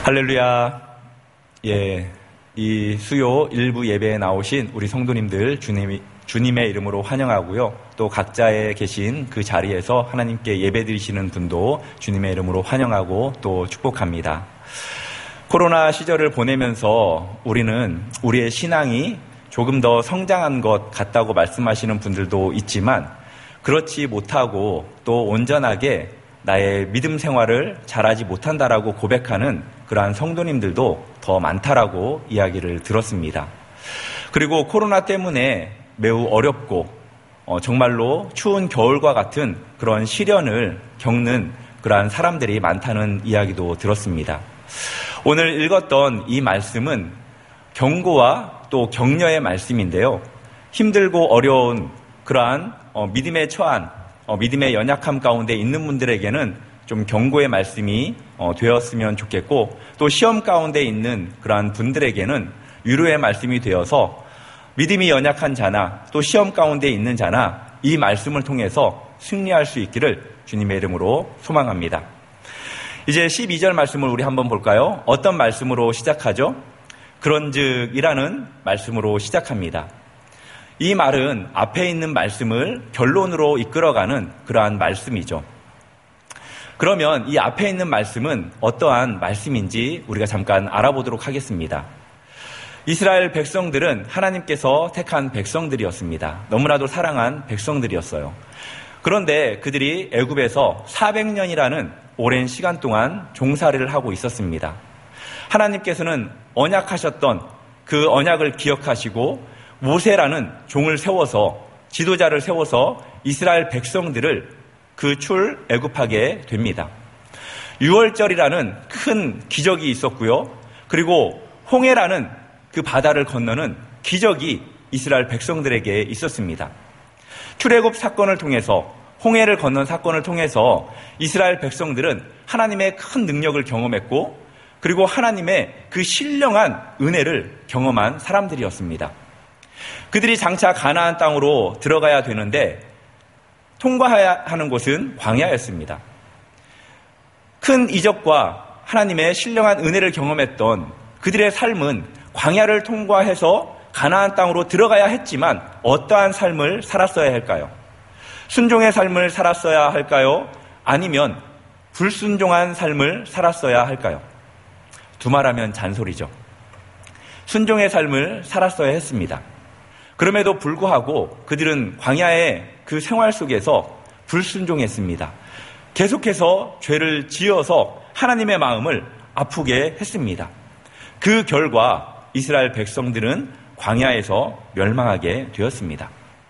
할렐루야. 예, 이 수요 일부 예배에 나오신 우리 성도님들 주님의 이름으로 환영하고요. 또 각자에 계신 그 자리에서 하나님께 예배드리시는 분도 주님의 이름으로 환영하고 또 축복합니다. 코로나 시절을 보내면서 우리는 우리의 신앙이 조금 더 성장한 것 같다고 말씀하시는 분들도 있지만 그렇지 못하고 또 온전하게 나의 믿음 생활을 잘하지 못한다라고 고백하는 그러한 성도님들도 더 많다라고 이야기를 들었습니다. 그리고 코로나 때문에 매우 어렵고 정말로 추운 겨울과 같은 그런 시련을 겪는 그러한 사람들이 많다는 이야기도 들었습니다. 오늘 읽었던 이 말씀은 경고와 또 격려의 말씀인데요. 힘들고 어려운 그러한 믿음에 처한 믿음의 연약함 가운데 있는 분들에게는 좀 경고의 말씀이 되었으면 좋겠고 또 시험 가운데 있는 그러한 분들에게는 위로의 말씀이 되어서 믿음이 연약한 자나 또 시험 가운데 있는 자나 이 말씀을 통해서 승리할 수 있기를 주님의 이름으로 소망합니다. 이제 12절 말씀을 우리 한번 볼까요? 어떤 말씀으로 시작하죠? 그런즉이라는 말씀으로 시작합니다. 이 말은 앞에 있는 말씀을 결론으로 이끌어가는 그러한 말씀이죠. 그러면 이 앞에 있는 말씀은 어떠한 말씀인지 우리가 잠깐 알아보도록 하겠습니다. 이스라엘 백성들은 하나님께서 택한 백성들이었습니다. 너무나도 사랑한 백성들이었어요. 그런데 그들이 애굽에서 400년이라는 오랜 시간 동안 종살이를 하고 있었습니다. 하나님께서는 언약하셨던 그 언약을 기억하시고 모세라는 종을 세워서 지도자를 세워서 이스라엘 백성들을 그 출애굽하게 됩니다. 유월절이라는 큰 기적이 있었고요. 그리고 홍해라는 그 바다를 건너는 기적이 이스라엘 백성들에게 있었습니다. 출애굽 사건을 통해서 홍해를 건넌 사건을 통해서 이스라엘 백성들은 하나님의 큰 능력을 경험했고 그리고 하나님의 그 신령한 은혜를 경험한 사람들이었습니다. 그들이 장차 가나안 땅으로 들어가야 되는데 통과해야 하는 곳은 광야였습니다. 큰 이적과 하나님의 신령한 은혜를 경험했던 그들의 삶은 광야를 통과해서 가나안 땅으로 들어가야 했지만 어떠한 삶을 살았어야 할까요? 순종의 삶을 살았어야 할까요? 아니면 불순종한 삶을 살았어야 할까요? 두말하면 잔소리죠. 순종의 삶을 살았어야 했습니다. 그럼에도 불구하고 그들은 광야의 그 생활 속에서 불순종했습니다. 계속해서 죄를 지어서 하나님의 마음을 아프게 했습니다. 그 결과 이스라엘 백성들은 광야에서 멸망하게 되었습니다.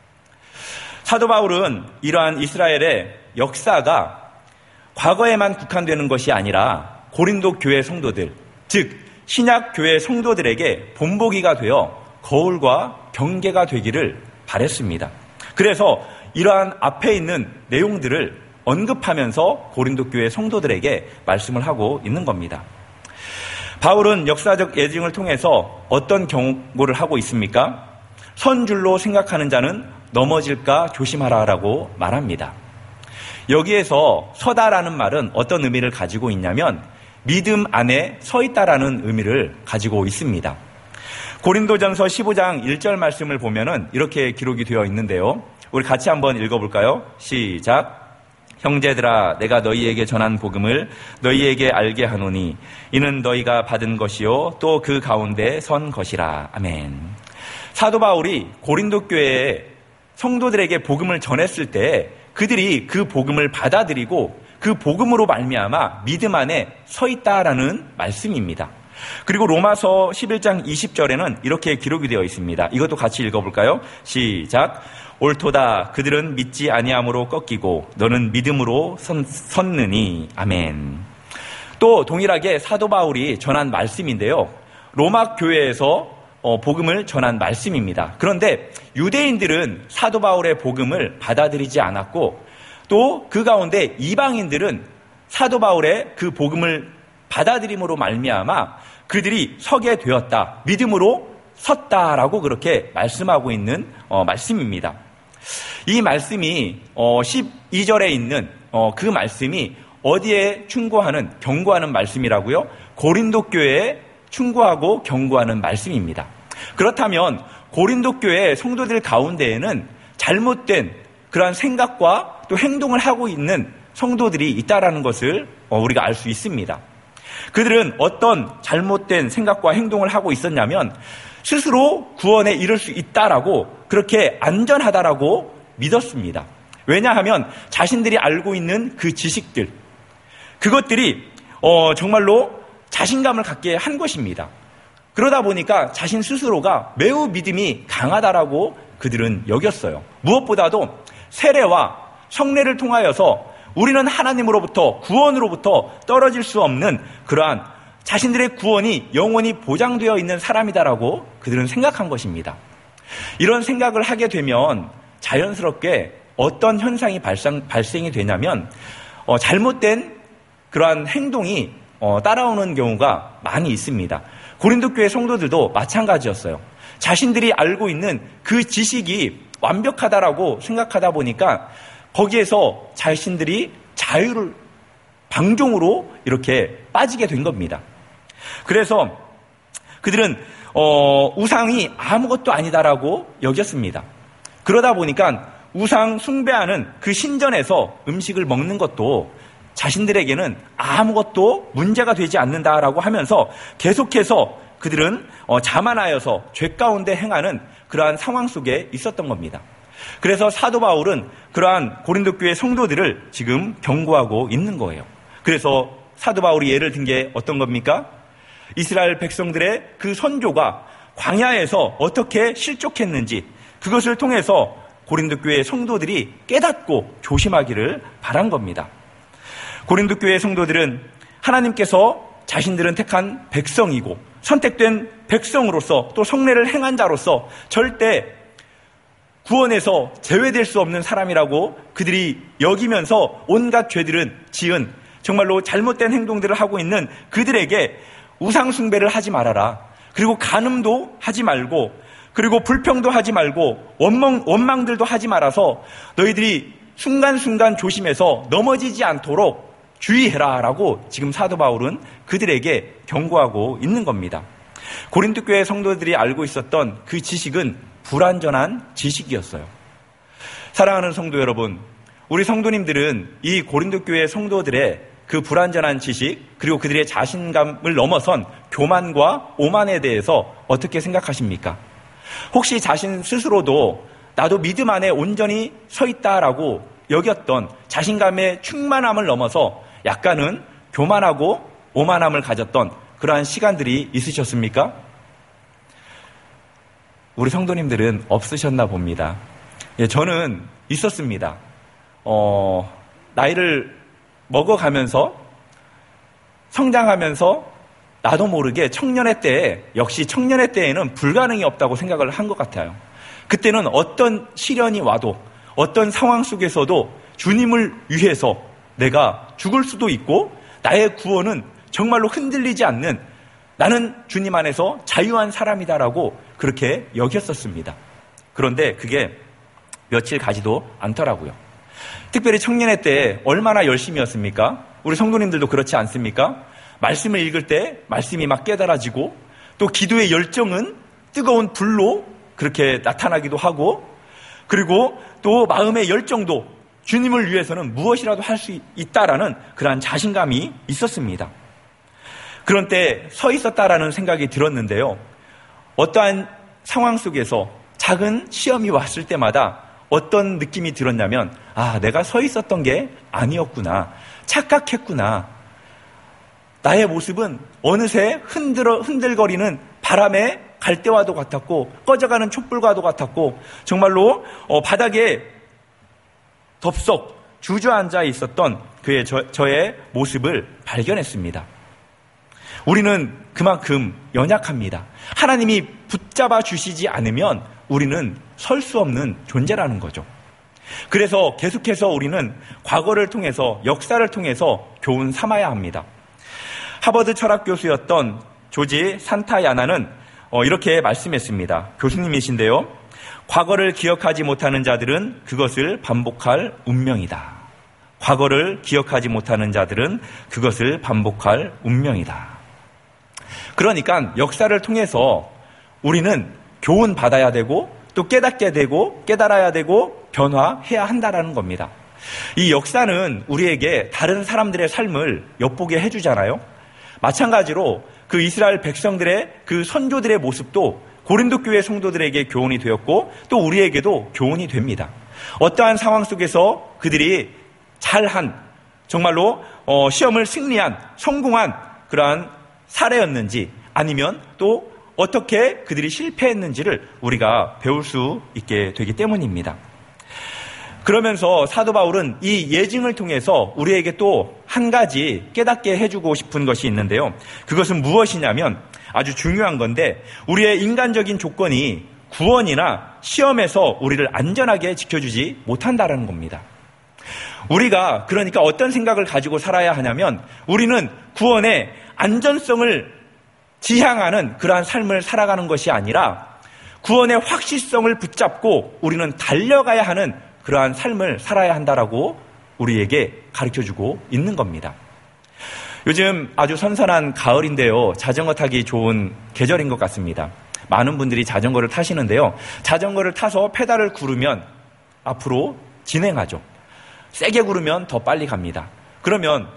사도 바울은 이러한 이스라엘의 역사가 과거에만 국한되는 것이 아니라 고린도 교회 성도들, 즉 신약 교회 성도들에게 본보기가 되어 거울과 경계가 되기를 바랬습니다. 그래서 이러한 앞에 있는 내용들을 언급하면서 고린도 교회 성도들에게 말씀을 하고 있는 겁니다. 바울은 역사적 예증을 통해서 어떤 경고를 하고 있습니까? 선 줄로 생각하는 자는 넘어질까 조심하라라고 말합니다. 여기에서 서다라는 말은 어떤 의미를 가지고 있냐면 믿음 안에 서 있다라는 의미를 가지고 있습니다. 고린도전서 15장 1절 말씀을 보면은 이렇게 기록이 되어 있는데요. 우리 같이 한번 읽어볼까요? 시작. 형제들아, 내가 너희에게 전한 복음을 너희에게 알게 하노니 이는 너희가 받은 것이요 또 그 가운데 선 것이라. 아멘. 사도 바울이 고린도 교회의 성도들에게 복음을 전했을 때 그들이 그 복음을 받아들이고 그 복음으로 말미암아 믿음 안에 서 있다라는 말씀입니다. 그리고 로마서 11장 20절에는 이렇게 기록이 되어 있습니다. 이것도 같이 읽어볼까요? 시작. 옳도다. 그들은 믿지 아니함으로 꺾이고 너는 믿음으로 섰느니. 아멘. 또 동일하게 사도 바울이 전한 말씀인데요. 로마 교회에서 복음을 전한 말씀입니다. 그런데 유대인들은 사도 바울의 복음을 받아들이지 않았고 또 그 가운데 이방인들은 사도 바울의 그 복음을 받아들임으로 말미암아 그들이 서게 되었다. 믿음으로 섰다라고 그렇게 말씀하고 있는 말씀입니다. 이 말씀이 12절에 있는 그 말씀이 어디에 충고하는, 경고하는 말씀이라고요? 고린도 교회에 충고하고 경고하는 말씀입니다. 그렇다면 고린도 교회 성도들 가운데에는 잘못된 그러한 생각과 또 행동을 하고 있는 성도들이 있다라는 것을 우리가 알 수 있습니다. 그들은 어떤 잘못된 생각과 행동을 하고 있었냐면 스스로 구원에 이를 수 있다라고, 그렇게 안전하다라고 믿었습니다. 왜냐하면 자신들이 알고 있는 그 지식들, 그것들이 정말로 자신감을 갖게 한 것입니다. 그러다 보니까 자신 스스로가 매우 믿음이 강하다라고 그들은 여겼어요. 무엇보다도 세례와 성례를 통하여서 우리는 하나님으로부터, 구원으로부터 떨어질 수 없는 그러한 자신들의 구원이 영원히 보장되어 있는 사람이다라고 그들은 생각한 것입니다. 이런 생각을 하게 되면 자연스럽게 어떤 현상이 발생이 되냐면 잘못된 그러한 행동이 따라오는 경우가 많이 있습니다. 고린도 교회 성도들도 마찬가지였어요. 자신들이 알고 있는 그 지식이 완벽하다라고 생각하다 보니까 거기에서 자신들이 자유를 방종으로 이렇게 빠지게 된 겁니다. 그래서 그들은 우상이 아무것도 아니다라고 여겼습니다. 그러다 보니까 우상 숭배하는 그 신전에서 음식을 먹는 것도 자신들에게는 아무것도 문제가 되지 않는다라고 하면서 계속해서 그들은 자만하여서 죄 가운데 행하는 그러한 상황 속에 있었던 겁니다. 그래서 사도 바울은 그러한 고린도 교회 성도들을 지금 경고하고 있는 거예요. 그래서 사도 바울이 예를 든 게 어떤 겁니까? 이스라엘 백성들의 그 선조가 광야에서 어떻게 실족했는지, 그것을 통해서 고린도 교회 성도들이 깨닫고 조심하기를 바란 겁니다. 고린도 교회 성도들은 하나님께서 자신들은 택한 백성이고 선택된 백성으로서 또 성례를 행한 자로서 절대 구원에서 제외될 수 없는 사람이라고 그들이 여기면서 온갖 죄들은 지은 정말로 잘못된 행동들을 하고 있는 그들에게 우상 숭배를 하지 말아라. 그리고 간음도 하지 말고, 그리고 불평도 하지 말고, 원망들도 하지 말아서 너희들이 순간순간 조심해서 넘어지지 않도록 주의해라 라고 지금 사도 바울은 그들에게 경고하고 있는 겁니다. 고린도 교회 성도들이 알고 있었던 그 지식은 불완전한 지식이었어요. 사랑하는 성도 여러분, 우리 성도님들은 이 고린도 교회 성도들의 그 불완전한 지식, 그리고 그들의 자신감을 넘어선 교만과 오만에 대해서 어떻게 생각하십니까? 혹시 자신 스스로도 나도 믿음 안에 온전히 서 있다라고 여겼던 자신감의 충만함을 넘어서 약간은 교만하고 오만함을 가졌던 그러한 시간들이 있으셨습니까? 우리 성도님들은 없으셨나 봅니다. 예, 저는 있었습니다. 나이를 먹어가면서 성장하면서 나도 모르게 청년의 때에, 역시 청년의 때에는 불가능이 없다고 생각을 한 것 같아요. 그때는 어떤 시련이 와도 어떤 상황 속에서도 주님을 위해서 내가 죽을 수도 있고 나의 구원은 정말로 흔들리지 않는, 나는 주님 안에서 자유한 사람이다라고 그렇게 여겼었습니다. 그런데 그게 며칠 가지도 않더라고요. 특별히 청년의 때 얼마나 열심이었습니까? 우리 성도님들도 그렇지 않습니까? 말씀을 읽을 때 말씀이 막 깨달아지고, 또 기도의 열정은 뜨거운 불로 그렇게 나타나기도 하고, 그리고 또 마음의 열정도 주님을 위해서는 무엇이라도 할 수 있다라는 그러한 자신감이 있었습니다. 그런 때 서 있었다라는 생각이 들었는데요. 어떠한 상황 속에서 작은 시험이 왔을 때마다 어떤 느낌이 들었냐면, 내가 서 있었던 게 아니었구나, 착각했구나, 나의 모습은 어느새 흔들거리는 바람에 갈대와도 같았고 꺼져가는 촛불과도 같았고 정말로 바닥에 덥석 주저앉아 있었던 저의 모습을 발견했습니다. 우리는 그만큼 연약합니다. 하나님이 붙잡아 주시지 않으면 우리는 설 수 없는 존재라는 거죠. 그래서 계속해서 우리는 과거를 통해서, 역사를 통해서 교훈 삼아야 합니다. 하버드 철학 교수였던 조지 산타야나는 이렇게 말씀했습니다. 교수님이신데요. 과거를 기억하지 못하는 자들은 그것을 반복할 운명이다. 과거를 기억하지 못하는 자들은 그것을 반복할 운명이다. 그러니까 역사를 통해서 우리는 교훈 받아야 되고 또 깨닫게 되고 깨달아야 되고 변화해야 한다라는 겁니다. 이 역사는 우리에게 다른 사람들의 삶을 엿보게 해주잖아요. 마찬가지로 그 이스라엘 백성들의 그 선조들의 모습도 고린도 교회 성도들에게 교훈이 되었고 또 우리에게도 교훈이 됩니다. 어떠한 상황 속에서 그들이 잘한 정말로 시험을 승리한 성공한 그러한 사례였는지 아니면 또 어떻게 그들이 실패했는지를 우리가 배울 수 있게 되기 때문입니다. 그러면서 사도 바울은 이 예증을 통해서 우리에게 또 한 가지 깨닫게 해주고 싶은 것이 있는데요. 그것은 무엇이냐면 아주 중요한 건데 우리의 인간적인 조건이 구원이나 시험에서 우리를 안전하게 지켜주지 못한다는 겁니다. 우리가 그러니까 어떤 생각을 가지고 살아야 하냐면 우리는 구원의 안전성을 지향하는 그러한 삶을 살아가는 것이 아니라 구원의 확실성을 붙잡고 우리는 달려가야 하는 그러한 삶을 살아야 한다라고 우리에게 가르쳐주고 있는 겁니다. 요즘 아주 선선한 가을인데요. 자전거 타기 좋은 계절인 것 같습니다. 많은 분들이 자전거를 타시는데요. 자전거를 타서 페달을 구르면 앞으로 진행하죠. 세게 구르면 더 빨리 갑니다. 그러면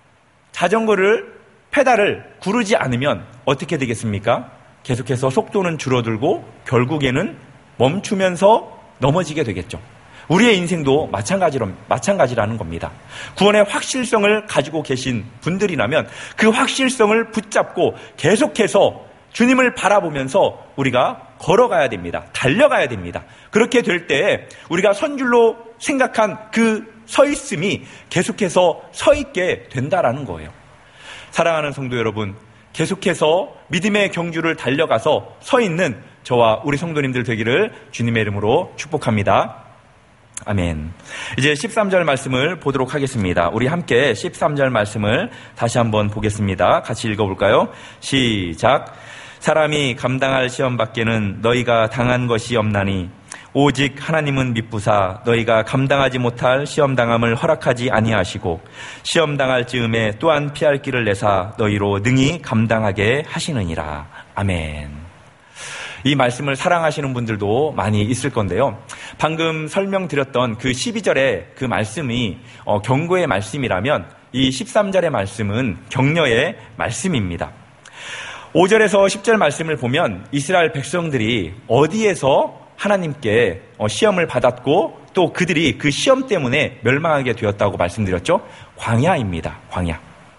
자전거를 페달을 구르지 않으면 어떻게 되겠습니까? 계속해서 속도는 줄어들고 결국에는 멈추면서 넘어지게 되겠죠. 우리의 인생도 마찬가지라는 겁니다. 구원의 확실성을 가지고 계신 분들이라면 그 확실성을 붙잡고 계속해서 주님을 바라보면서 우리가 걸어가야 됩니다. 달려가야 됩니다. 그렇게 될 때 우리가 선줄로 생각한 그 서 있음이 계속해서 서 있게 된다라는 거예요. 사랑하는 성도 여러분, 계속해서 믿음의 경주를 달려가서 서 있는 저와 우리 성도님들 되기를 주님의 이름으로 축복합니다. 아멘. 이제 13절 말씀을 보도록 하겠습니다. 우리 함께 13절 말씀을 다시 한번 보겠습니다. 같이 읽어볼까요? 시작. 사람이 감당할 시험 밖에는 너희가 당한 것이 없나니 오직 하나님은 미쁘사 너희가 감당하지 못할 시험당함을 허락하지 아니하시고 시험당할 즈음에 또한 피할 길을 내사 너희로 능히 감당하게 하시느니라. 아멘. 이 말씀을 사랑하시는 분들도 많이 있을 건데요. 방금 설명드렸던 그 12절의 그 말씀이 경고의 말씀이라면 이 13절의 말씀은 격려의 말씀입니다. 5절에서 10절 말씀을 보면 이스라엘 백성들이 어디에서 하나님께 시험을 받았고 또 그들이 그 시험 때문에 멸망하게 되었다고 말씀드렸죠. 광야입니다. 광야.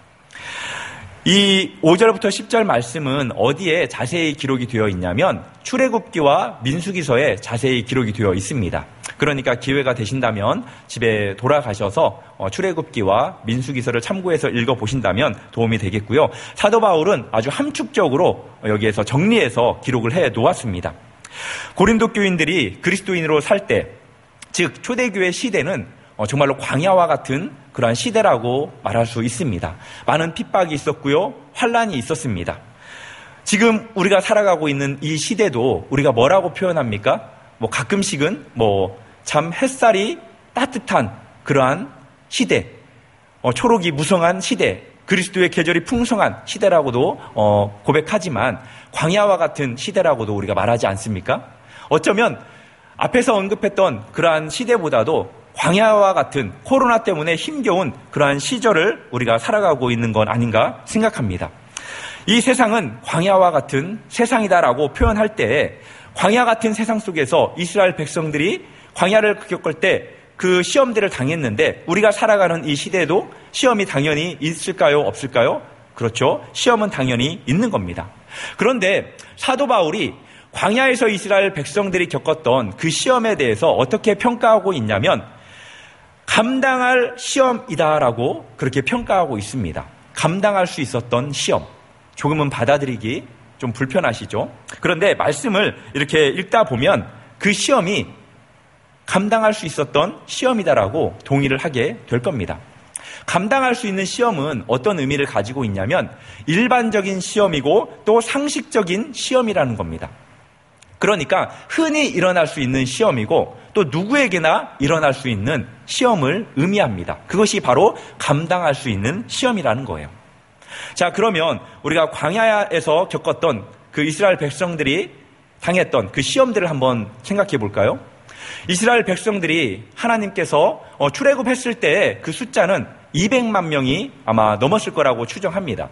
이 5절부터 10절 말씀은 어디에 자세히 기록이 되어 있냐면 출애굽기와 민수기서에 자세히 기록이 되어 있습니다. 그러니까 기회가 되신다면 집에 돌아가셔서 출애굽기와 민수기서를 참고해서 읽어보신다면 도움이 되겠고요. 사도 바울은 아주 함축적으로 여기에서 정리해서 기록을 해 놓았습니다. 고린도 교인들이 그리스도인으로 살 때, 즉 초대교회 시대는 정말로 광야와 같은 그러한 시대라고 말할 수 있습니다. 많은 핍박이 있었고요. 환란이 있었습니다. 지금 우리가 살아가고 있는 이 시대도 우리가 뭐라고 표현합니까? 가끔씩은 참 햇살이 따뜻한 그러한 시대, 초록이 무성한 시대, 그리스도의 계절이 풍성한 시대라고도 고백하지만 광야와 같은 시대라고도 우리가 말하지 않습니까? 어쩌면 앞에서 언급했던 그러한 시대보다도 광야와 같은 코로나 때문에 힘겨운 그러한 시절을 우리가 살아가고 있는 건 아닌가 생각합니다. 이 세상은 광야와 같은 세상이다라고 표현할 때 광야 같은 세상 속에서 이스라엘 백성들이 광야를 겪을 때 그 시험들을 당했는데 우리가 살아가는 이 시대에도 시험이 당연히 있을까요? 없을까요? 그렇죠. 시험은 당연히 있는 겁니다. 그런데 사도 바울이 광야에서 이스라엘 백성들이 겪었던 그 시험에 대해서 어떻게 평가하고 있냐면 감당할 시험이다라고 그렇게 평가하고 있습니다. 감당할 수 있었던 시험. 조금은 받아들이기 좀 불편하시죠? 그런데 말씀을 이렇게 읽다 보면 그 시험이 감당할 수 있었던 시험이다라고 동의를 하게 될 겁니다. 감당할 수 있는 시험은 어떤 의미를 가지고 있냐면 일반적인 시험이고 또 상식적인 시험이라는 겁니다. 그러니까 흔히 일어날 수 있는 시험이고 또 누구에게나 일어날 수 있는 시험을 의미합니다. 그것이 바로 감당할 수 있는 시험이라는 거예요. 자, 그러면 우리가 광야에서 겪었던 그 이스라엘 백성들이 당했던 그 시험들을 한번 생각해 볼까요? 이스라엘 백성들이 하나님께서 출애굽했을 때 그 숫자는 200만 명이 아마 넘었을 거라고 추정합니다.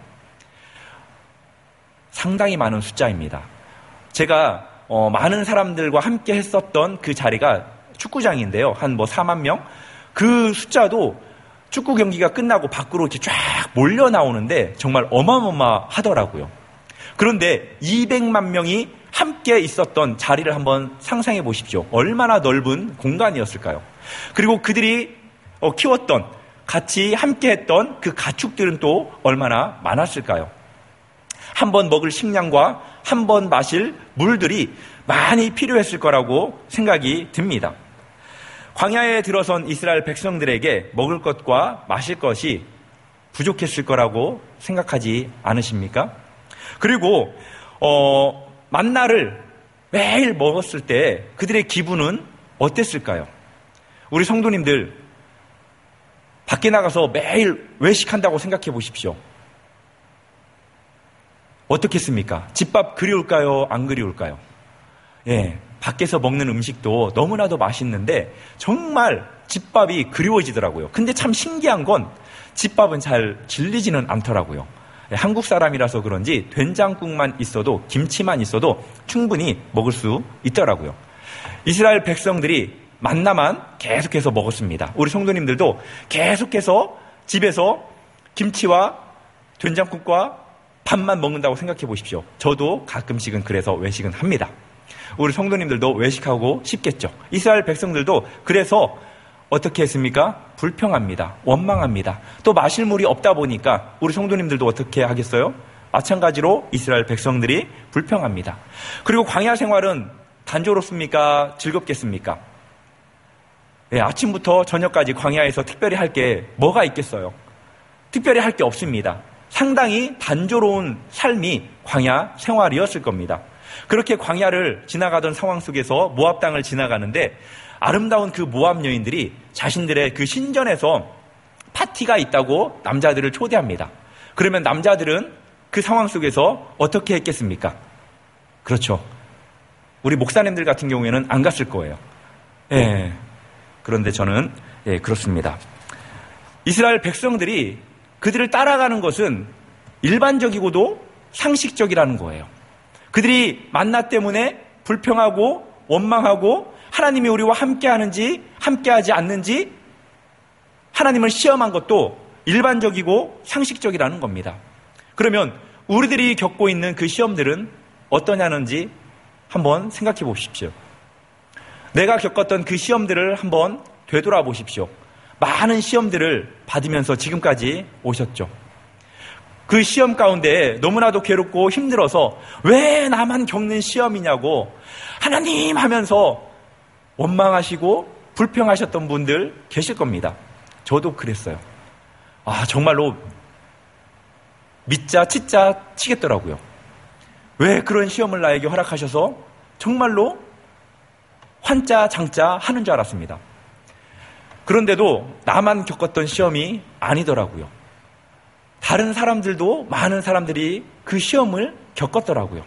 상당히 많은 숫자입니다. 제가 많은 사람들과 함께 했었던 그 자리가 축구장인데요. 한 4만 명? 그 숫자도 축구 경기가 끝나고 밖으로 이렇게 쫙 몰려 나오는데 정말 어마어마하더라고요. 그런데 200만 명이 함께 있었던 자리를 한번 상상해 보십시오. 얼마나 넓은 공간이었을까요? 그리고 그들이 키웠던, 같이 함께 했던 그 가축들은 또 얼마나 많았을까요? 한 번 먹을 식량과 한 번 마실 물들이 많이 필요했을 거라고 생각이 듭니다. 광야에 들어선 이스라엘 백성들에게 먹을 것과 마실 것이 부족했을 거라고 생각하지 않으십니까? 그리고 만나를 매일 먹었을 때 그들의 기분은 어땠을까요? 우리 성도님들 밖에 나가서 매일 외식한다고 생각해 보십시오. 어떻겠습니까? 집밥 그리울까요? 안 그리울까요? 예, 밖에서 먹는 음식도 너무나도 맛있는데 정말 집밥이 그리워지더라고요. 근데 참 신기한 건 집밥은 잘 질리지는 않더라고요. 예, 한국 사람이라서 그런지 된장국만 있어도, 김치만 있어도 충분히 먹을 수 있더라고요. 이스라엘 백성들이 만나만 계속해서 먹었습니다. 우리 성도님들도 계속해서 집에서 김치와 된장국과 밥만 먹는다고 생각해 보십시오. 저도 가끔씩은 그래서 외식은 합니다. 우리 성도님들도 외식하고 싶겠죠. 이스라엘 백성들도 그래서 어떻게 했습니까? 불평합니다. 원망합니다. 또 마실 물이 없다 보니까 우리 성도님들도 어떻게 하겠어요? 마찬가지로 이스라엘 백성들이 불평합니다. 그리고 광야 생활은 단조롭습니까? 즐겁겠습니까? 네, 아침부터 저녁까지 광야에서 특별히 할 게 뭐가 있겠어요? 특별히 할 게 없습니다. 상당히 단조로운 삶이 광야 생활이었을 겁니다. 그렇게 광야를 지나가던 상황 속에서 모압 땅을 지나가는데 아름다운 그 모압 여인들이 자신들의 그 신전에서 파티가 있다고 남자들을 초대합니다. 그러면 남자들은 그 상황 속에서 어떻게 했겠습니까? 그렇죠. 우리 목사님들 같은 경우에는 안 갔을 거예요. 예. 그런데 저는 그렇습니다. 이스라엘 백성들이 그들을 따라가는 것은 일반적이고도 상식적이라는 거예요. 그들이 만나 때문에 불평하고 원망하고 하나님이 우리와 함께하는지 함께하지 않는지 하나님을 시험한 것도 일반적이고 상식적이라는 겁니다. 그러면 우리들이 겪고 있는 그 시험들은 어떠냐는지 한번 생각해 보십시오. 내가 겪었던 그 시험들을 한번 되돌아 보십시오. 많은 시험들을 받으면서 지금까지 오셨죠. 그 시험 가운데 너무나도 괴롭고 힘들어서 왜 나만 겪는 시험이냐고 하나님 하면서 원망하시고 불평하셨던 분들 계실 겁니다. 저도 그랬어요. 정말로 믿자 치자 치겠더라고요. 왜 그런 시험을 나에게 허락하셔서 정말로 환자 장자 하는 줄 알았습니다. 그런데도 나만 겪었던 시험이 아니더라고요. 다른 사람들도 많은 사람들이 그 시험을 겪었더라고요.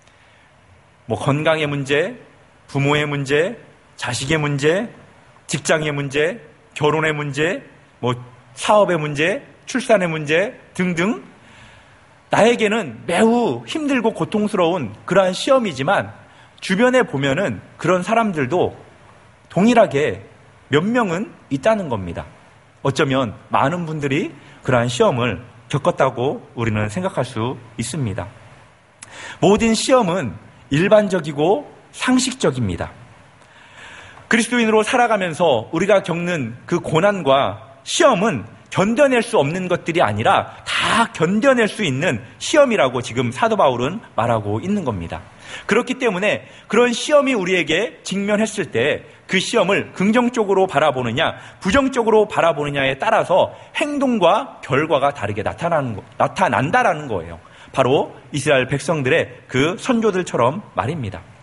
건강의 문제, 부모의 문제, 자식의 문제, 직장의 문제, 결혼의 문제, 사업의 문제, 출산의 문제 등등 나에게는 매우 힘들고 고통스러운 그러한 시험이지만 주변에 보면은 그런 사람들도 동일하게 몇 명은 있다는 겁니다. 어쩌면 많은 분들이 그러한 시험을 겪었다고 우리는 생각할 수 있습니다. 모든 시험은 일반적이고 상식적입니다. 그리스도인으로 살아가면서 우리가 겪는 그 고난과 시험은 견뎌낼 수 없는 것들이 아니라 다 견뎌낼 수 있는 시험이라고 지금 사도 바울은 말하고 있는 겁니다. 그렇기 때문에 그런 시험이 우리에게 직면했을 때 그 시험을 긍정적으로 바라보느냐 부정적으로 바라보느냐에 따라서 행동과 결과가 다르게 나타난다라는 거예요. 바로 이스라엘 백성들의 그 선조들처럼 말입니다.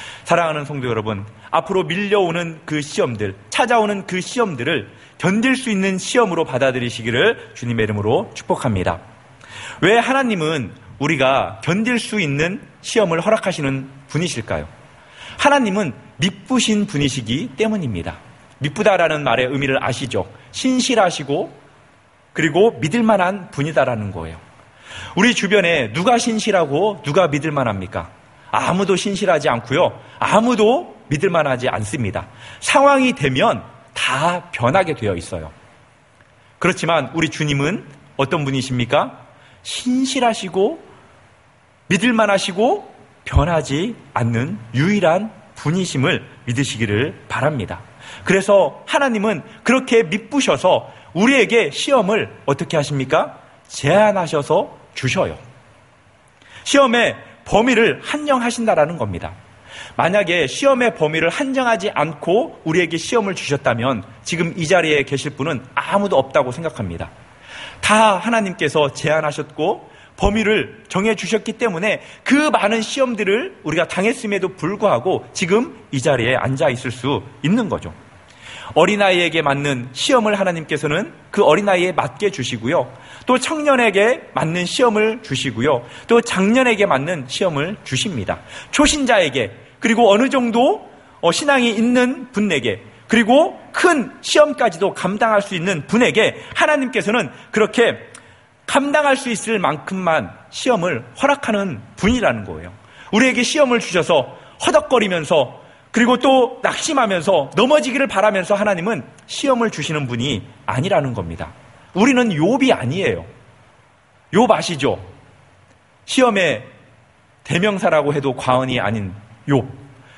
사랑하는 성도 여러분, 앞으로 밀려오는 그 시험들, 찾아오는 그 시험들을 견딜 수 있는 시험으로 받아들이시기를 주님의 이름으로 축복합니다. 왜 하나님은 우리가 견딜 수 있는 시험을 허락하시는 분이실까요? 하나님은 미쁘신 분이시기 때문입니다. 미쁘다라는 말의 의미를 아시죠? 신실하시고 그리고 믿을만한 분이다라는 거예요. 우리 주변에 누가 신실하고 누가 믿을만합니까? 아무도 신실하지 않고요. 아무도 믿을만하지 않습니다. 상황이 되면 다 변하게 되어 있어요. 그렇지만 우리 주님은 어떤 분이십니까? 신실하시고 믿을만하시고 변하지 않는 유일한 분이심을 믿으시기를 바랍니다. 그래서 하나님은 그렇게 미쁘셔서 우리에게 시험을 어떻게 하십니까? 제한하셔서 주셔요. 시험의 범위를 한정하신다라는 겁니다. 만약에 시험의 범위를 한정하지 않고 우리에게 시험을 주셨다면 지금 이 자리에 계실 분은 아무도 없다고 생각합니다. 다 하나님께서 제한하셨고 범위를 정해주셨기 때문에 그 많은 시험들을 우리가 당했음에도 불구하고 지금 이 자리에 앉아 있을 수 있는 거죠. 어린아이에게 맞는 시험을 하나님께서는 그 어린아이에 맞게 주시고요. 또 청년에게 맞는 시험을 주시고요. 또 장년에게 맞는 시험을 주십니다. 초신자에게, 그리고 어느 정도 신앙이 있는 분에게, 그리고 큰 시험까지도 감당할 수 있는 분에게 하나님께서는 그렇게 감당할 수 있을 만큼만 시험을 허락하는 분이라는 거예요. 우리에게 시험을 주셔서 허덕거리면서 그리고 또 낙심하면서 넘어지기를 바라면서 하나님은 시험을 주시는 분이 아니라는 겁니다. 우리는 욥이 아니에요. 욥 아시죠? 시험의 대명사라고 해도 과언이 아닌 욥.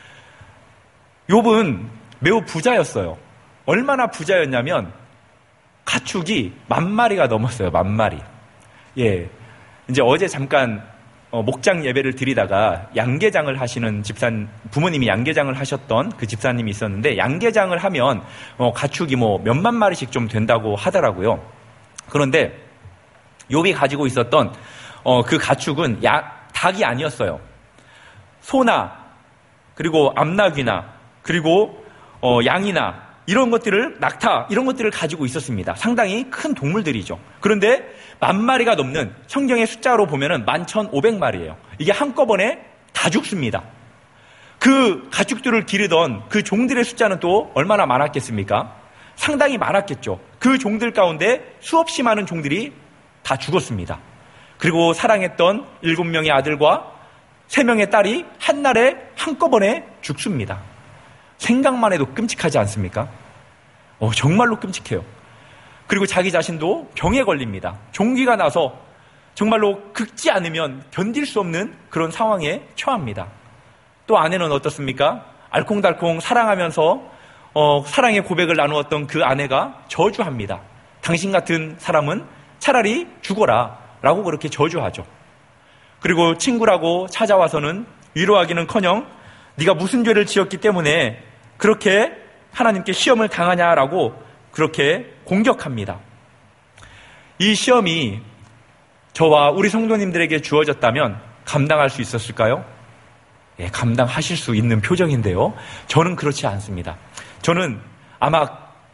욥은 매우 부자였어요. 얼마나 부자였냐면 가축이 10,000마리가 넘었어요. 10,000마리. 예. 이제 어제 잠깐 목장 예배를 드리다가 양계장을 하시는 부모님이 양계장을 하셨던 그 집사님이 있었는데, 양계장을 하면 가축이 몇만 마리씩 좀 된다고 하더라고요. 그런데 욥이 가지고 있었던 그 가축은 닭이 아니었어요. 소나 그리고 암나귀나 그리고 양이나 이런 것들을, 낙타 이런 것들을 가지고 있었습니다. 상당히 큰 동물들이죠. 그런데 10,000마리가 넘는, 성경의 숫자로 보면은 11,500마리예요. 이게 한꺼번에 다 죽습니다. 그 가축들을 기르던 그 종들의 숫자는 또 얼마나 많았겠습니까? 상당히 많았겠죠. 그 종들 가운데 수없이 많은 종들이 다 죽었습니다. 그리고 사랑했던 7명의 아들과 3명의 딸이 한날에 한꺼번에 죽습니다. 생각만 해도 끔찍하지 않습니까? 정말로 끔찍해요. 그리고 자기 자신도 병에 걸립니다. 종기가 나서 정말로 긁지 않으면 견딜 수 없는 그런 상황에 처합니다. 또 아내는 어떻습니까? 알콩달콩 사랑하면서 사랑의 고백을 나누었던 그 아내가 저주합니다. 당신 같은 사람은 차라리 죽어라 라고 그렇게 저주하죠. 그리고 친구라고 찾아와서는 위로하기는커녕 네가 무슨 죄를 지었기 때문에 그렇게 하나님께 시험을 당하냐라고 그렇게 공격합니다. 이 시험이 저와 우리 성도님들에게 주어졌다면 감당할 수 있었을까요? 예, 감당하실 수 있는 표정인데요. 저는 그렇지 않습니다. 저는 아마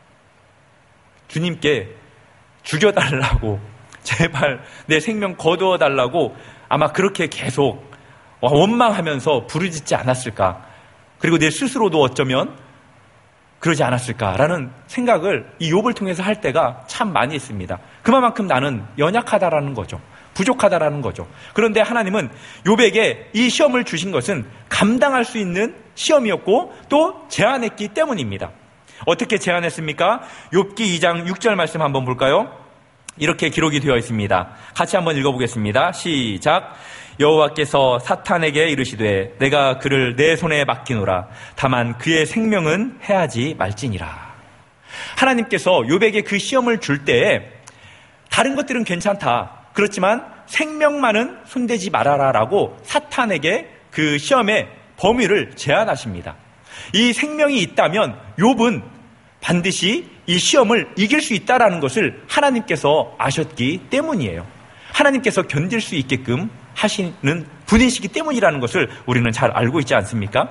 주님께 죽여달라고, 제발 내 생명 거두어달라고 아마 그렇게 계속 원망하면서 부르짖지 않았을까. 그리고 내 스스로도 어쩌면 그러지 않았을까라는 생각을 이 욥을 통해서 할 때가 참 많이 있습니다. 그만큼 나는 연약하다라는 거죠. 부족하다라는 거죠. 그런데 하나님은 욥에게 이 시험을 주신 것은 감당할 수 있는 시험이었고 또 제한했기 때문입니다. 어떻게 제한했습니까? 욥기 2장 6절 말씀 한번 볼까요? 이렇게 기록이 되어 있습니다. 같이 한번 읽어보겠습니다. 시작. 여호와께서 사탄에게 이르시되 내가 그를 내 손에 맡기노라. 다만 그의 생명은 해하지 말지니라. 하나님께서 욥에게 그 시험을 줄 때에 다른 것들은 괜찮다. 그렇지만 생명만은 손대지 말아라라고 사탄에게 그 시험의 범위를 제한하십니다. 이 생명이 있다면 욥은 반드시 이 시험을 이길 수 있다라는 것을 하나님께서 아셨기 때문이에요. 하나님께서 견딜 수 있게끔 하시는 분이시기 때문이라는 것을 우리는 잘 알고 있지 않습니까?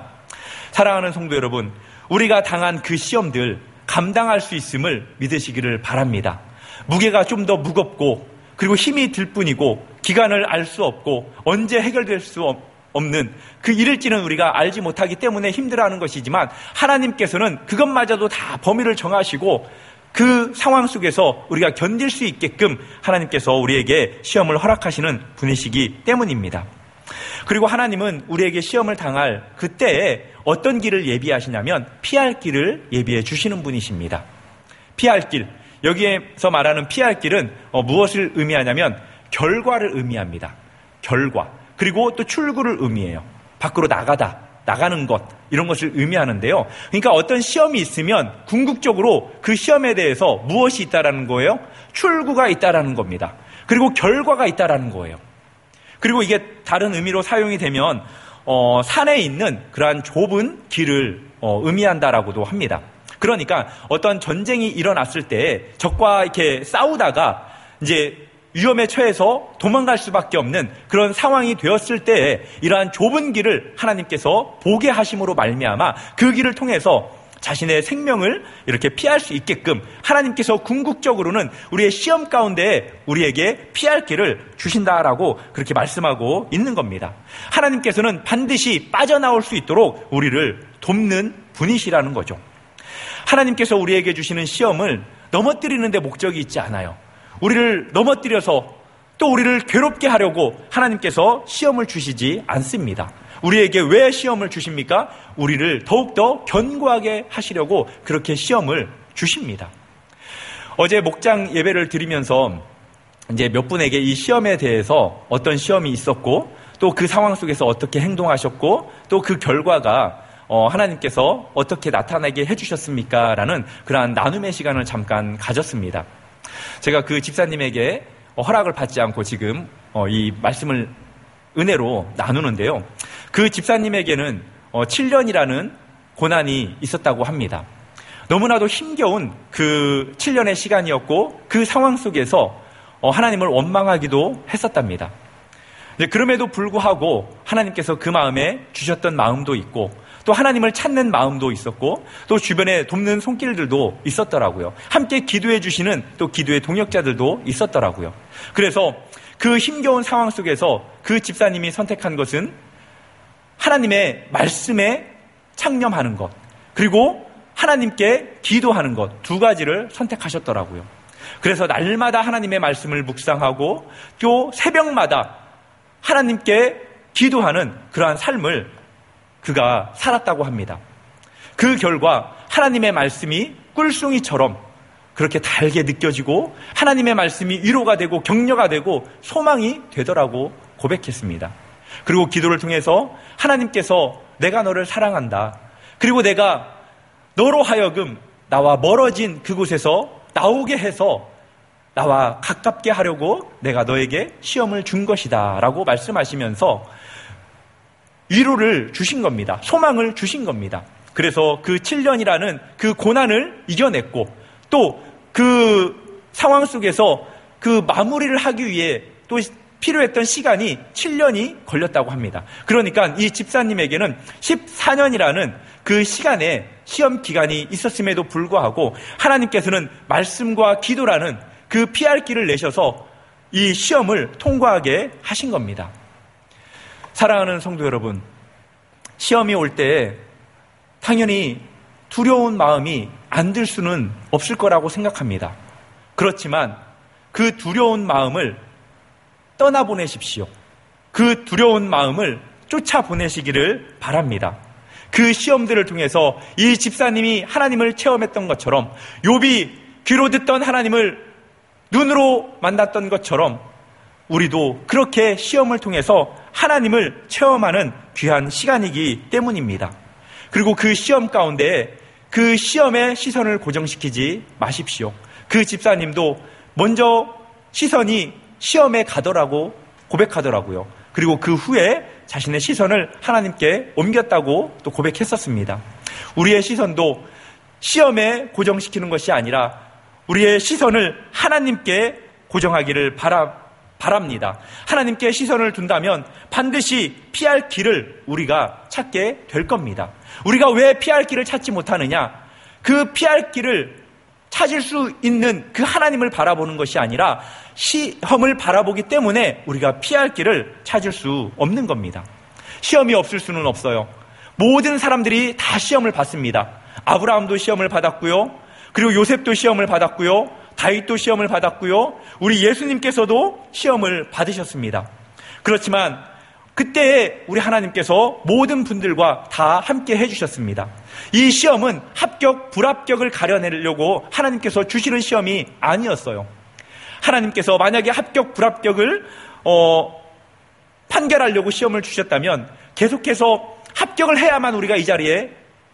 사랑하는 성도 여러분, 우리가 당한 그 시험들 감당할 수 있음을 믿으시기를 바랍니다. 무게가 좀 더 무겁고 그리고 힘이 들 뿐이고 기간을 알 수 없고 언제 해결될 수 없는 그 이를지는 우리가 알지 못하기 때문에 힘들어하는 것이지만 하나님께서는 그것마저도 다 범위를 정하시고 그 상황 속에서 우리가 견딜 수 있게끔 하나님께서 우리에게 시험을 허락하시는 분이시기 때문입니다. 그리고 하나님은 우리에게 시험을 당할 그때에 어떤 길을 예비하시냐면 피할 길을 예비해 주시는 분이십니다. 피할 길, 여기에서 말하는 피할 길은 무엇을 의미하냐면 결과를 의미합니다. 결과. 그리고 또 출구를 의미해요. 밖으로 나가는 것, 이런 것을 의미하는데요. 그러니까 어떤 시험이 있으면 궁극적으로 그 시험에 대해서 무엇이 있다라는 거예요? 출구가 있다라는 겁니다. 그리고 결과가 있다라는 거예요. 그리고 이게 다른 의미로 사용이 되면 산에 있는 그러한 좁은 길을 의미한다라고도 합니다. 그러니까 어떤 전쟁이 일어났을 때 적과 이렇게 싸우다가 이제 위험에 처해서 도망갈 수밖에 없는 그런 상황이 되었을 때 이러한 좁은 길을 하나님께서 보게 하심으로 말미암아 그 길을 통해서 자신의 생명을 이렇게 피할 수 있게끔 하나님께서 궁극적으로는 우리의 시험 가운데 우리에게 피할 길을 주신다라고 그렇게 말씀하고 있는 겁니다. 하나님께서는 반드시 빠져나올 수 있도록 우리를 돕는 분이시라는 거죠. 하나님께서 우리에게 주시는 시험을 넘어뜨리는 데 목적이 있지 않아요. 우리를 넘어뜨려서 또 우리를 괴롭게 하려고 하나님께서 시험을 주시지 않습니다. 우리에게 왜 시험을 주십니까? 우리를 더욱더 견고하게 하시려고 그렇게 시험을 주십니다. 어제 목장 예배를 드리면서 이제 몇 분에게 이 시험에 대해서 어떤 시험이 있었고 또 그 상황 속에서 어떻게 행동하셨고 또 그 결과가 하나님께서 어떻게 나타나게 해주셨습니까? 라는 그러한 나눔의 시간을 잠깐 가졌습니다. 제가 그 집사님에게 허락을 받지 않고 지금 이 말씀을 은혜로 나누는데요. 그 집사님에게는 7년이라는 고난이 있었다고 합니다. 너무나도 힘겨운 그 7년의 시간이었고 그 상황 속에서 하나님을 원망하기도 했었답니다. 그럼에도 불구하고 하나님께서 그 마음에 주셨던 마음도 있고 또 하나님을 찾는 마음도 있었고 또 주변에 돕는 손길들도 있었더라고요. 함께 기도해 주시는 또 기도의 동역자들도 있었더라고요. 그래서 그 힘겨운 상황 속에서 그 집사님이 선택한 것은 하나님의 말씀에 창념하는 것 그리고 하나님께 기도하는 것 두 가지를 선택하셨더라고요. 그래서 날마다 하나님의 말씀을 묵상하고 또 새벽마다 하나님께 기도하는 그러한 삶을 그가 살았다고 합니다. 그 결과 하나님의 말씀이 꿀송이처럼 그렇게 달게 느껴지고 하나님의 말씀이 위로가 되고 격려가 되고 소망이 되더라고 고백했습니다. 그리고 기도를 통해서 하나님께서 내가 너를 사랑한다. 그리고 내가 너로 하여금 나와 멀어진 그곳에서 나오게 해서 나와 가깝게 하려고 내가 너에게 시험을 준 것이다 라고 말씀하시면서 위로를 주신 겁니다. 소망을 주신 겁니다. 그래서 그 7년이라는 그 고난을 이겨냈고 또 그 상황 속에서 그 마무리를 하기 위해 또 필요했던 시간이 7년이 걸렸다고 합니다. 그러니까 이 집사님에게는 14년이라는 그 시간에 시험 기간이 있었음에도 불구하고 하나님께서는 말씀과 기도라는 그 피할 길을 내셔서 이 시험을 통과하게 하신 겁니다. 사랑하는 성도 여러분, 시험이 올 때 당연히 두려운 마음이 안 들 수는 없을 거라고 생각합니다. 그렇지만 그 두려운 마음을 떠나보내십시오. 그 두려운 마음을 쫓아보내시기를 바랍니다. 그 시험들을 통해서 이 집사님이 하나님을 체험했던 것처럼 욥이 귀로 듣던 하나님을 눈으로 만났던 것처럼 우리도 그렇게 시험을 통해서 하나님을 체험하는 귀한 시간이기 때문입니다. 그리고 그 시험 가운데 그 시험에 시선을 고정시키지 마십시오. 그 집사님도 먼저 시선이 시험에 가더라고 고백하더라고요. 그리고 그 후에 자신의 시선을 하나님께 옮겼다고 또 고백했었습니다. 우리의 시선도 시험에 고정시키는 것이 아니라 우리의 시선을 하나님께 고정하기를 바랍니다. 하나님께 시선을 둔다면 반드시 피할 길을 우리가 찾게 될 겁니다. 우리가 왜 피할 길을 찾지 못하느냐? 그 피할 길을 찾을 수 있는 그 하나님을 바라보는 것이 아니라 시험을 바라보기 때문에 우리가 피할 길을 찾을 수 없는 겁니다. 시험이 없을 수는 없어요. 모든 사람들이 다 시험을 받습니다. 아브라함도 시험을 받았고요. 그리고 요셉도 시험을 받았고요. 다윗도 시험을 받았고요. 우리 예수님께서도 시험을 받으셨습니다. 그렇지만 그때에 우리 하나님께서 모든 분들과 다 함께 해주셨습니다. 이 시험은 합격, 불합격을 가려내려고 하나님께서 주시는 시험이 아니었어요. 하나님께서 만약에 합격, 불합격을 판결하려고 시험을 주셨다면 계속해서 합격을 해야만 우리가 이 자리에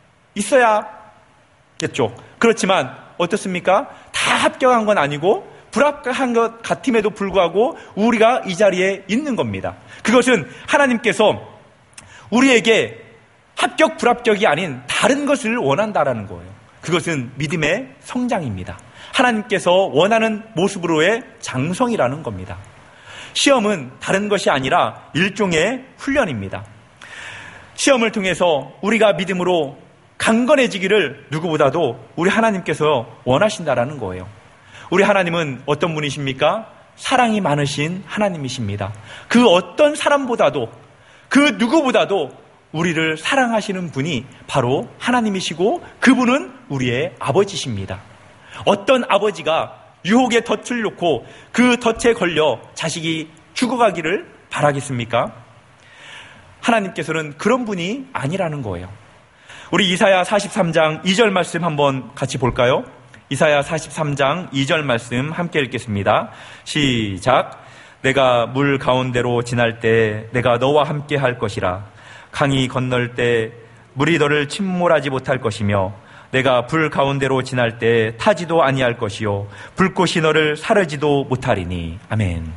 있어야겠죠. 그렇지만 어떻습니까? 다 합격한 건 아니고 불합격한 것 같음에도 불구하고 우리가 이 자리에 있는 겁니다. 그것은 하나님께서 우리에게 합격, 불합격이 아닌 다른 것을 원한다라는 거예요. 그것은 믿음의 성장입니다. 하나님께서 원하는 모습으로의 장성이라는 겁니다. 시험은 다른 것이 아니라 일종의 훈련입니다. 시험을 통해서 우리가 믿음으로 강건해지기를 누구보다도 우리 하나님께서 원하신다라는 거예요. 우리 하나님은 어떤 분이십니까? 사랑이 많으신 하나님이십니다. 그 어떤 사람보다도 그 누구보다도 우리를 사랑하시는 분이 바로 하나님이시고 그분은 우리의 아버지십니다. 어떤 아버지가 유혹의 덫을 놓고 그 덫에 걸려 자식이 죽어가기를 바라겠습니까? 하나님께서는 그런 분이 아니라는 거예요. 우리 이사야 43장 2절 말씀 한번 같이 볼까요? 이사야 43장 2절 말씀 함께 읽겠습니다. 시작. 내가 물 가운데로 지날 때 내가 너와 함께 할 것이라. 강이 건널 때 물이 너를 침몰하지 못할 것이며 내가 불 가운데로 지날 때 타지도 아니할 것이요 불꽃이 너를 사르지도 못하리니. 아멘.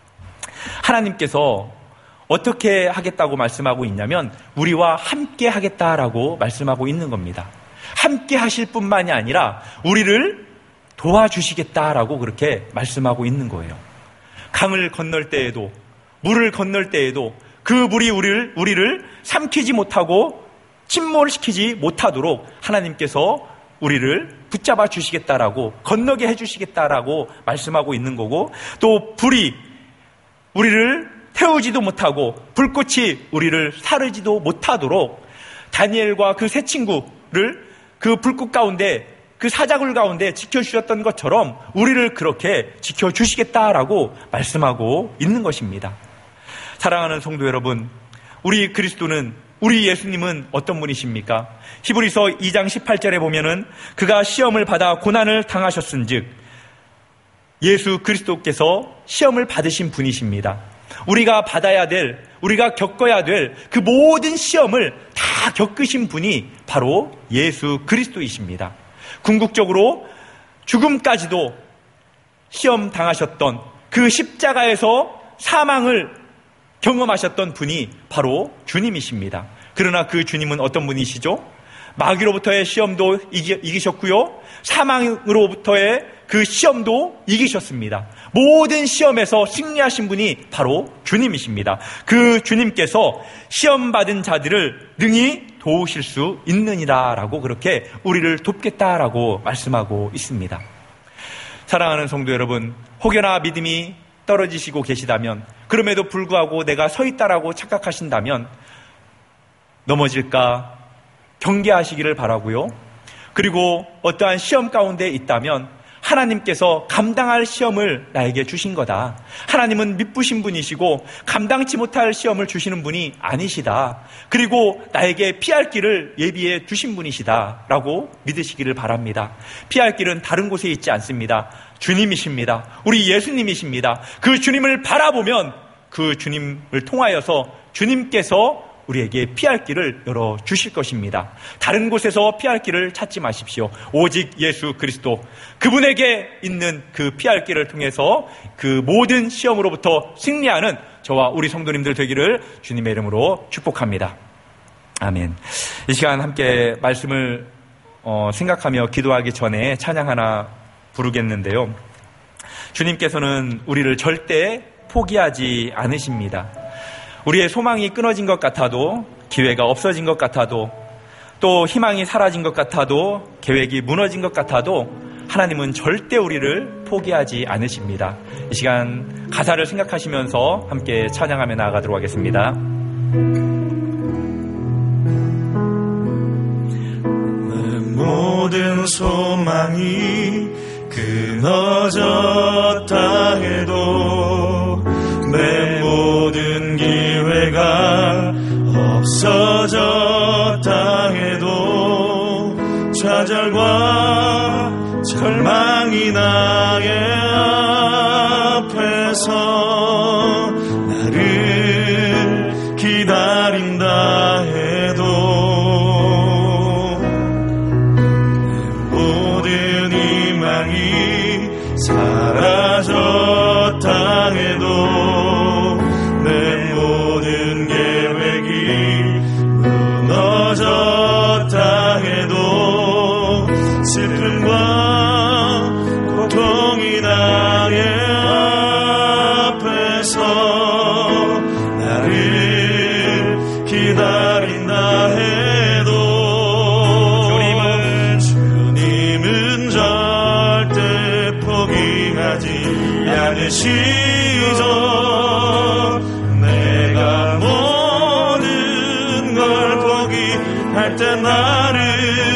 하나님께서 어떻게 하겠다고 말씀하고 있냐면 우리와 함께 하겠다라고 말씀하고 있는 겁니다. 함께 하실 뿐만이 아니라 우리를 도와주시겠다라고 그렇게 말씀하고 있는 거예요. 강을 건널 때에도 물을 건널 때에도 그 물이 우리를 삼키지 못하고 침몰시키지 못하도록 하나님께서 우리를 붙잡아 주시겠다라고 건너게 해주시겠다라고 말씀하고 있는 거고, 또 불이 우리를 태우지도 못하고 불꽃이 우리를 사르지도 못하도록 다니엘과 그 세 친구를 그 불꽃 가운데 그 사자굴 가운데 지켜주셨던 것처럼 우리를 그렇게 지켜주시겠다라고 말씀하고 있는 것입니다. 사랑하는 성도 여러분, 우리 그리스도는, 우리 예수님은 어떤 분이십니까? 히브리서 2장 18절에 보면은 그가 시험을 받아 고난을 당하셨은즉, 예수 그리스도께서 시험을 받으신 분이십니다. 우리가 받아야 될, 우리가 겪어야 될 그 모든 시험을 다 겪으신 분이 바로 예수 그리스도이십니다. 궁극적으로 죽음까지도 시험 당하셨던 그 십자가에서 사망을 경험하셨던 분이 바로 주님이십니다. 그러나 그 주님은 어떤 분이시죠? 마귀로부터의 시험도 이기셨고요, 사망으로부터의 그 시험도 이기셨습니다. 모든 시험에서 승리하신 분이 바로 주님이십니다. 그 주님께서 시험받은 자들을 능히 도우실 수 있느니라라고 그렇게 우리를 돕겠다라고 말씀하고 있습니다. 사랑하는 성도 여러분, 혹여나 믿음이 떨어지시고 계시다면, 그럼에도 불구하고 내가 서 있다라고 착각하신다면 넘어질까 경계하시기를 바라고요. 그리고 어떠한 시험 가운데 있다면 하나님께서 감당할 시험을 나에게 주신 거다. 하나님은 미쁘신 분이시고 감당치 못할 시험을 주시는 분이 아니시다. 그리고 나에게 피할 길을 예비해 주신 분이시다 라고 믿으시기를 바랍니다. 피할 길은 다른 곳에 있지 않습니다. 주님이십니다. 우리 예수님이십니다. 그 주님을 바라보면 그 주님을 통하여서 주님께서 우리에게 피할 길을 열어주실 것입니다. 다른 곳에서 피할 길을 찾지 마십시오. 오직 예수 그리스도, 그분에게 있는 그 피할 길을 통해서 그 모든 시험으로부터 승리하는 저와 우리 성도님들 되기를 주님의 이름으로 축복합니다. 아멘. 이 시간 함께 말씀을 생각하며 기도하기 전에 찬양 하나 부르겠는데요. 주님께서는 우리를 절대 포기하지 않으십니다. 우리의 소망이 끊어진 것 같아도, 기회가 없어진 것 같아도, 또 희망이 사라진 것 같아도, 계획이 무너진 것 같아도 하나님은 절대 우리를 포기하지 않으십니다. 이 시간 가사를 생각하시면서 함께 찬양하며 나아가도록 하겠습니다. 내 모든 소망이 끊어졌다 해도, 내 모든 기회가 없어졌다 해도, 좌절과 절망이 나의 앞에서 나를 기다린다 해도, 내 모든 희망이 사라졌다 해도, 내 모든 계획이 무너졌다 해도, 슬픔과 고통이 나의 앞에서 나를 기다린다 해도, 주님은 절대 포기하지 않으시죠. 내가 모든 걸 포기할 때 나를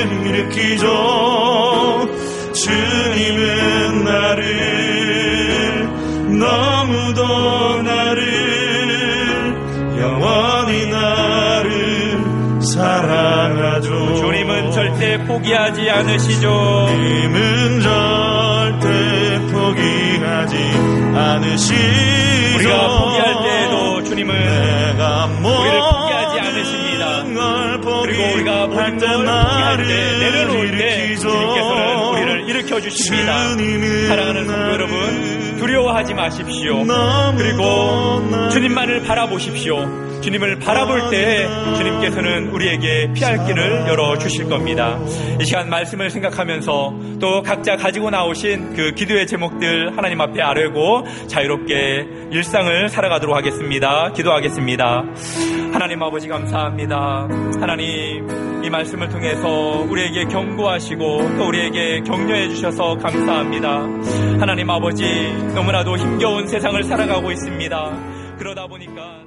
일으키죠. 주님은 나를, 너무도 나를, 영원히 나를 사랑하죠. 주님은 절대 포기하지 않으시죠. 주님은 절대 포기하지 않으시죠. 우리가 포기할 때에도 주님은 우리를 포기하지 않으십니다. 그리고 우리가 모든 걸 포기할 때, 내려놓을 때 주님께서는 우리를 일으켜주십니다. 사랑하는 성도 여러분, 두려워하지 마십시오. 그리고 주님만을 바라보십시오. 주님을 바라볼 때 주님께서는 우리에게 피할 길을 열어주실 겁니다. 이 시간 말씀을 생각하면서 또 각자 가지고 나오신 그 기도의 제목들 하나님 앞에 아뢰고 자유롭게 일상을 살아가도록 하겠습니다. 기도하겠습니다. 하나님 아버지 감사합니다. 하나님, 이 말씀을 통해서 우리에게 경고하시고 또 우리에게 격려해 주셔서 감사합니다. 하나님 아버지, 너무나도 힘겨운 세상을 살아가고 있습니다. 그러다 보니까